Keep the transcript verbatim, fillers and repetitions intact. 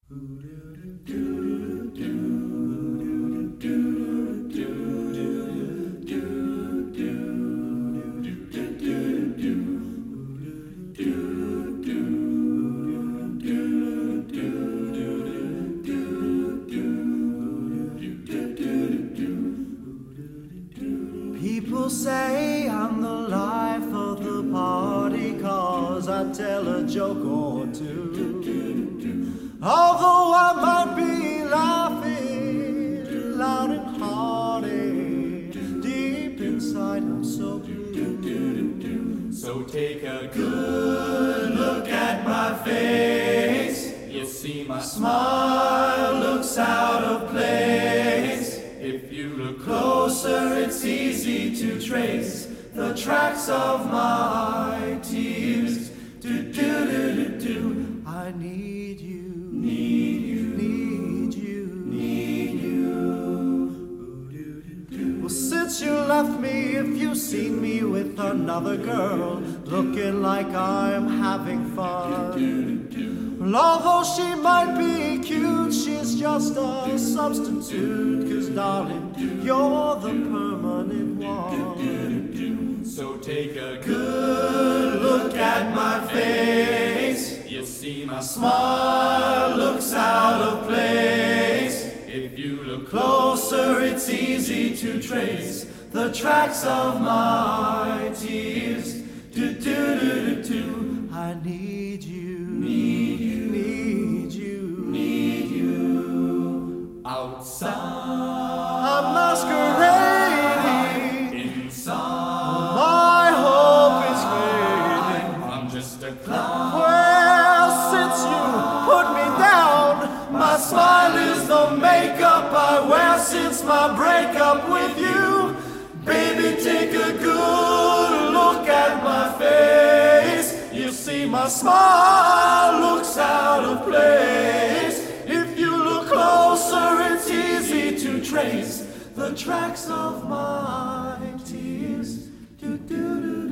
People say I'm the life of the party, 'cause I tell a joke or two. Although I might be laughing loud and hearty, deep inside I'm so blue. So take a good look at my face. You'll see my smile looks out of place. If you look closer, it's easy to trace the tracks of my tears. Do do do do do. I need you, Need you, need you, need you. Well, since you left me, if you've seen me with another girl, looking like I'm having fun. Well, although she might be cute, she's just a substitute, 'cause darling, you're the permanent one. So take a good look at my face. You'll see my smile looks out of place. If you look closer, it's easy to trace the tracks of my tears. Do do do do do. I need you, Need you, need you, need you. Outside, I'm masquerading, inside, my hope is fading. I'm just a clown. Well, since you put me down, My smile is the makeup I wear since my breakup with you. Baby, take a good look at my face. You see my smile looks out of place. If you look closer, it's easy to trace the tracks of my tears. Do, do, do.